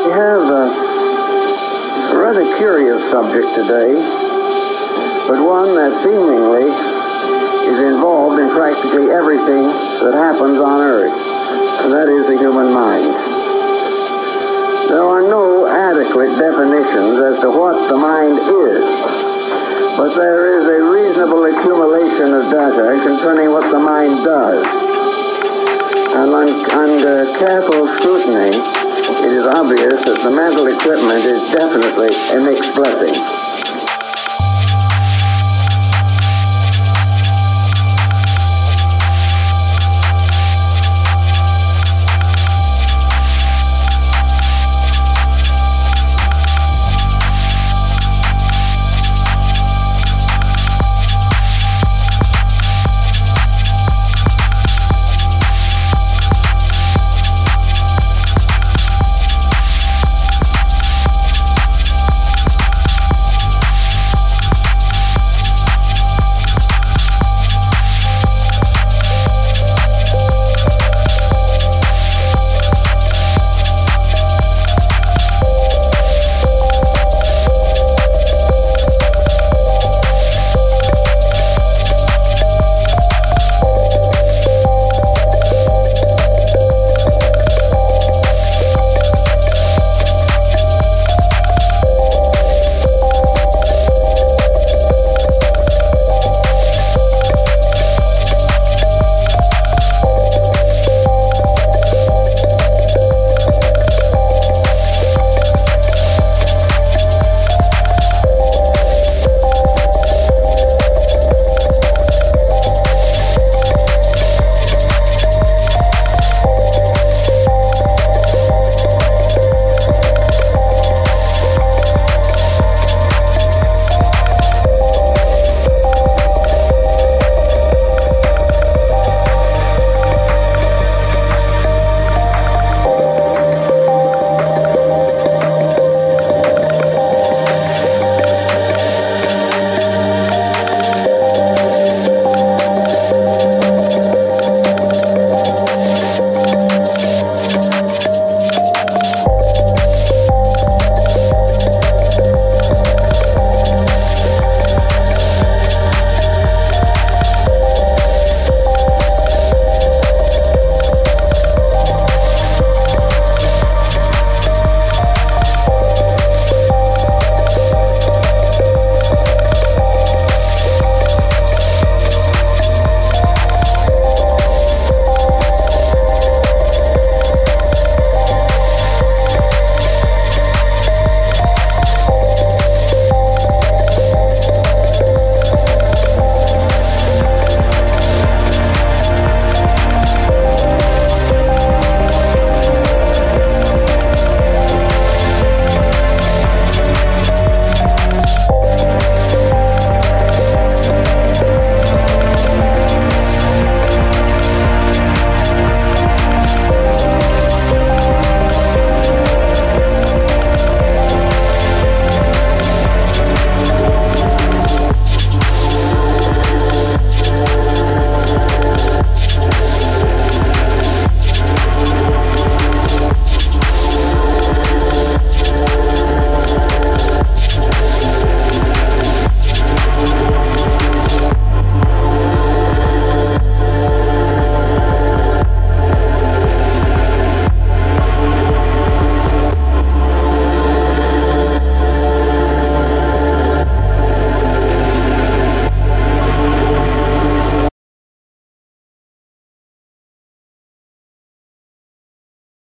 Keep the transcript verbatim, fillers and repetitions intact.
We have a, a rather curious subject today, but one that seemingly is involved in practically everything that happens on Earth, and that is the human mind. There are no adequate definitions as to what the mind is, but there is a reasonable accumulation of data concerning what the mind does. And un under careful scrutiny, it is obvious that the mental equipment is definitely a mixed blessing.